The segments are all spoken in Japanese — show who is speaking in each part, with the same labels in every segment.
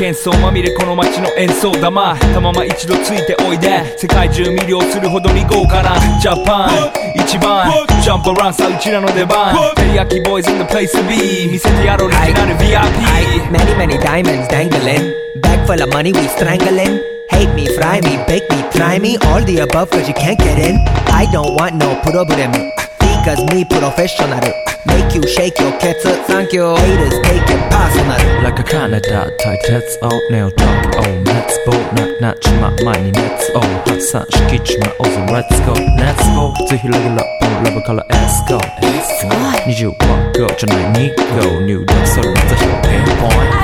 Speaker 1: 幻想まみれこの街の演奏玉たまま一度ついておいで世界中魅了するほどに豪華なジャパン一番ジャンプアランさうちらの出番テリヤキボーイズ in the place to be 見せてやろうオリジナル VIP
Speaker 2: Many many diamonds dangling Bag full of money we strangling Hate me, fry me, bake me, try me All the above cause you can't get in I don't want no problem Because me professional Make you shake your cats Thank you Haters take it personal
Speaker 3: Like a Canada 対鉄をネオトークを熱望なちま前に熱を発散しきちまおうぜ Let's go Let's go ぜひレギュラーポンラブから Let's go 20は Go じゃない2 Go 入力するのぜひをピンポイント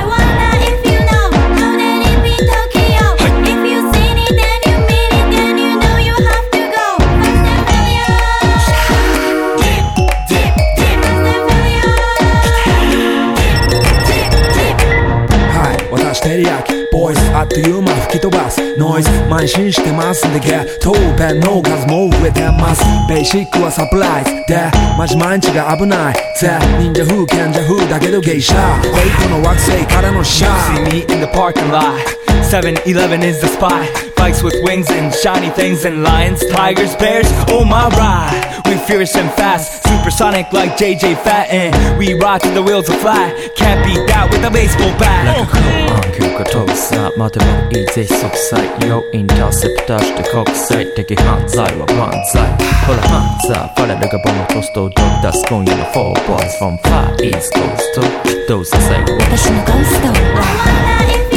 Speaker 4: テリヤキボイスあっという間吹き飛ばすノイズ慢心してますんでゲットペンの数も増えてますベーシックはサプライズでマジ毎日が危ないぜ忍者風賢者風だけどゲイシャフェイクの惑星からのシャー
Speaker 1: See me in the parking lot 7-Eleven is the spot Bikes with wings and shiny things and lions, tigers, bears, oh my ride We fierce and fast, supersonic like JJ Fatten We ride till the wheels are flat, can't beat that with a baseball bat
Speaker 3: Like a cool 急が飛ぶさ待てばいいぜ即歳よインターセプターして国際的犯罪は万歳ほらハンザーファレルがボムトストをドッ出す今夜の4 boys from Far East Coast どうさ最後
Speaker 5: 私のゴースト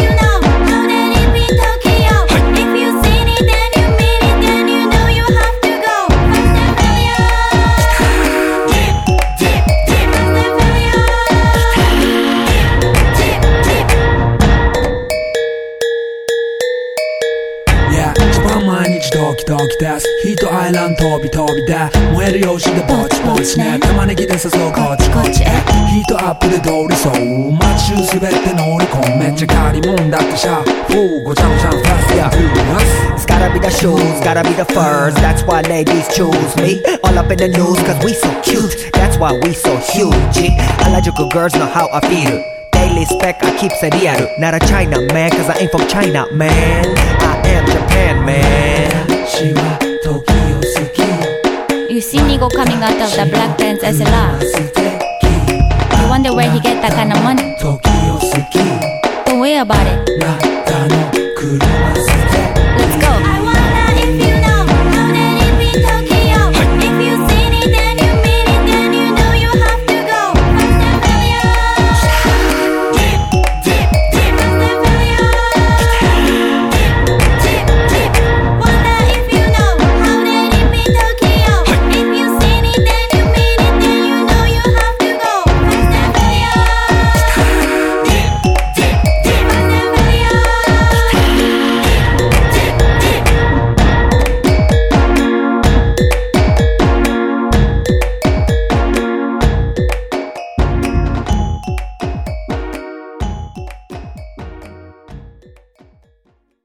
Speaker 4: ドキドキですヒートアイランド飛び飛びで燃える用紙でぼちぼちね玉ねぎで誘うこっちこっちへヒートアップで通りそう街中滑って乗り込むめっちゃ借りもんだってシャーごちゃごちゃファストや
Speaker 2: It's gotta be the shoes, gotta be the furs That's why ladies choose me All up in the news cause we so cute That's why we so huge Harajuku girls know how I feel Daily spec I keep it real Not a China man cause I ain't from China man I am Japan man
Speaker 5: You see Nigo coming out of the black pants SLR You wonder where he get that kind of money Don't worry about it